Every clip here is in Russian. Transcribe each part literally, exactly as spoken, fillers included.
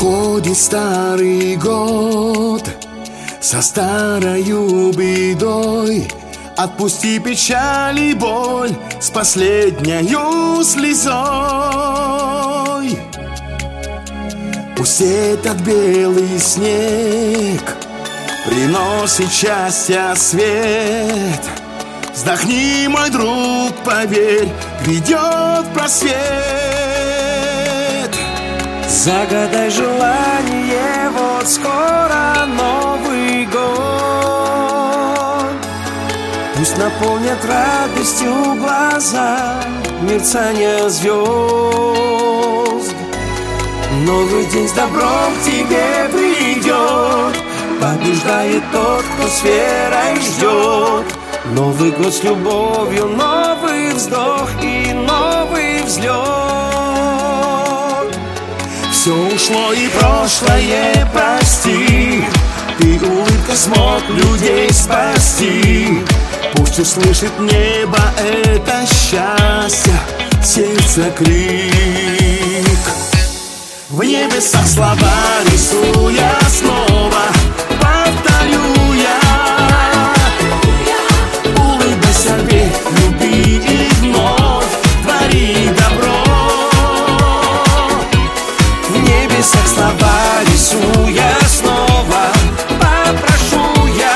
Уходит старый год со старою бедой. Отпусти печаль и боль с последнею слезой. Пусть этот белый снег приносит счастье свет. Вздохни, мой друг, поверь, грядет просвет. Загадай желание, вот скоро Новый год. Пусть наполнят радостью глаза, мерцание звезд. Новый день с добром к тебе придет. Побеждает тот, кто с верой ждет. Новый год с любовью, новый вздох и новый взлет. Все ушло и прошлое прости. Ты улыбкой смог людей спасти. Пусть услышит небо это счастье, сердце крик. В небесах слова рисуя снова, повторю я. Улыбайся, верь, люби и вновь твори добро. В небесах слова рисуя снова, попрошу я.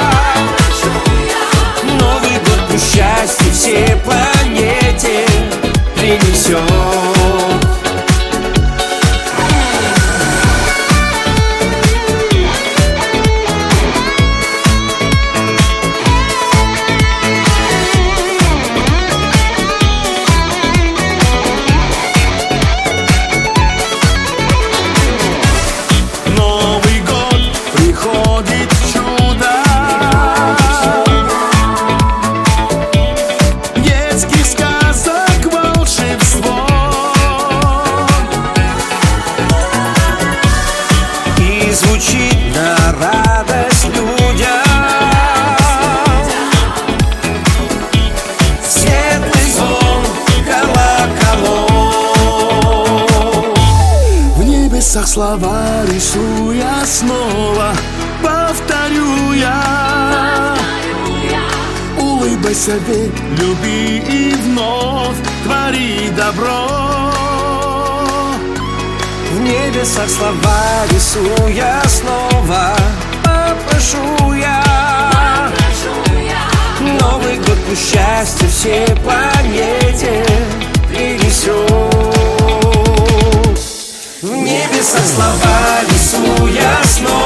Новый год пусть счастье всей планете принесет. Звучит на радость людям светлый звон колоколов. В небесах слова рисуя снова, повторю я. Улыбайся, верь, люби и вновь твори добро. В небесах слова рисуя снова, попрошу я. Новый год пусть счастье всей планете принесет. В небесах слова рисуя снова.